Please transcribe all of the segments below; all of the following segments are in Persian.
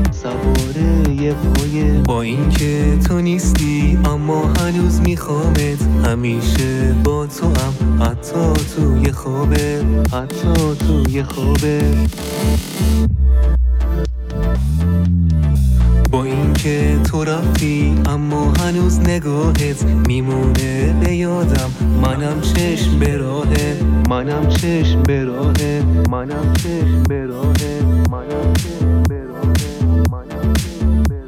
سواره پایه. با اینکه تو نیستی اما هنوز میخوامت، همیشه با تو هم حتی توی خوابه، حتی توی خوابه. با اینکه تو رفتی اما هنوز نگاهت میمونه به یادم. منم چشم به راهه، منم چشم به راهه، منم چشم به راهه، منم چشم به راهه، منم چشم به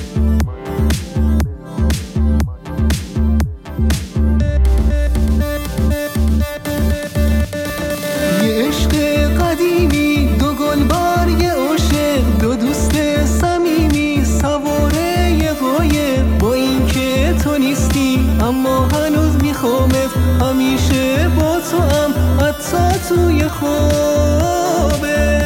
راهه. یه عشق قدیمی، دو گلبار، یه عاشق، دو دوست صمیمی، سواره یه قایق. با اینکه تو نیستی اما هنوز میخوامت، همیشه با تو هم حتی توی خوابه.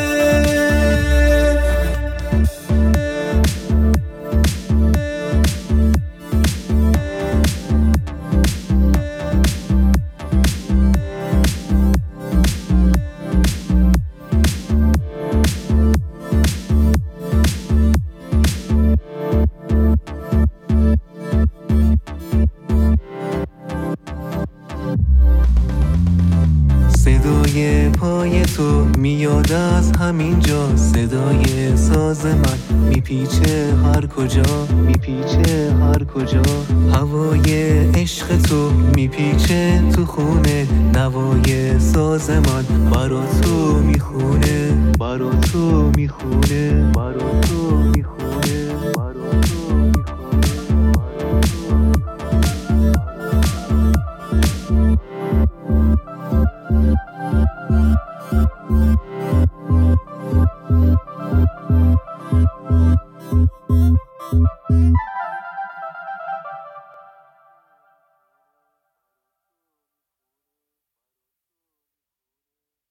صدای پای تو میاد از همینجا، صدای ساز من میپیچه هر کجا، میپیچه هر کجا. هوای عشق تو میپیچه تو خونه، نوای ساز من برا تو میخونه، برا تو میخونه، برا تو میخونه.